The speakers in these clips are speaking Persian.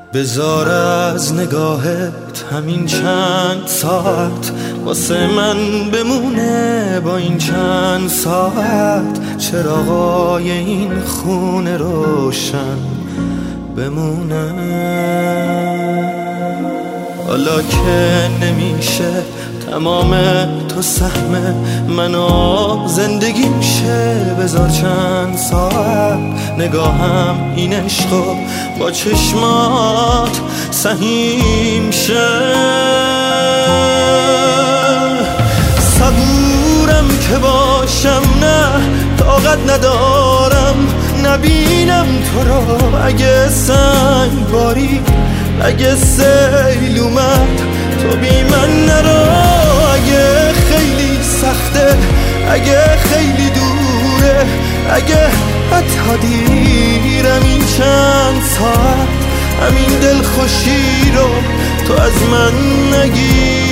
بذار از نگاهت همین چند ساعت واسه من بمونه، با این چند ساعت چراغای این خونه روشن بمونه. حالا که نمیشه تمام تو سهم منو زندگی میشه، بذار چند ساعت نگاهم این عشقو با چشمات سهیم شه. صبورم که باشم، نه طاقت ندارم نبینم تو رو. اگه سنگ باری، اگه سیل اومد تو بی من نرو. اگه خیلی سخته، اگه خیلی دوره، اگه حتی دیرم، این چند ساعت همین دلخوشی رو تو از من نگیر.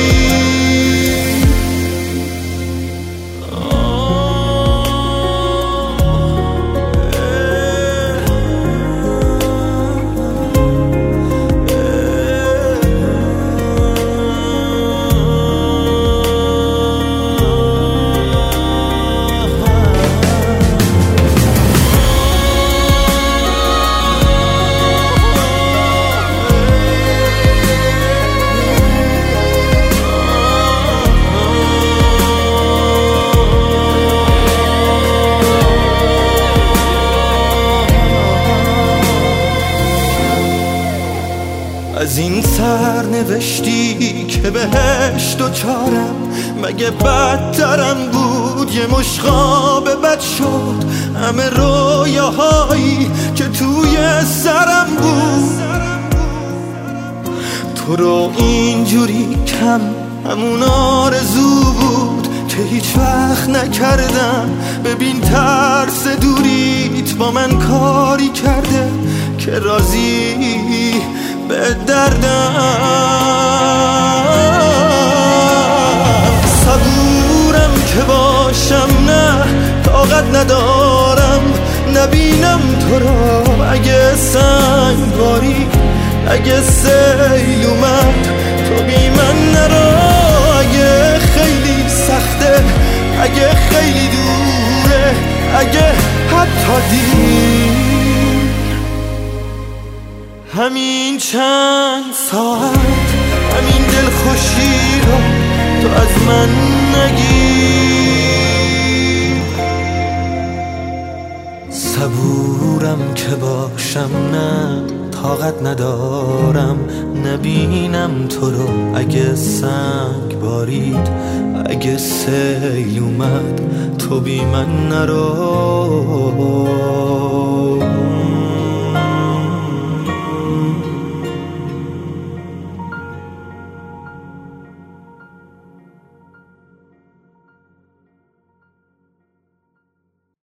از این سرنوشتی که بهش دوچارم، مگه بدترم بود؟ یه مشخاب بد شد همه رویاهایی که توی سرم بود. تو رو اینجوری کم همون آرزو بود که هیچ وقت نکردم. ببین ترس دوریت با من کاری کرده که راضی به دردم. صبورم که باشم، نه طاقت ندارم نبینم تو رو. اگه سنگ باری، اگه سیل اومد تو بی من نرو. اگه خیلی سخته، اگه خیلی دوره، اگه حتی دیر، همین چند ساعت همین دلخوشی رو تو از من نگیر. صبورم که باشم، نه طاقت ندارم نبینم تو رو. اگه سنگ بارید، اگه سیل اومد تو بی من نرو.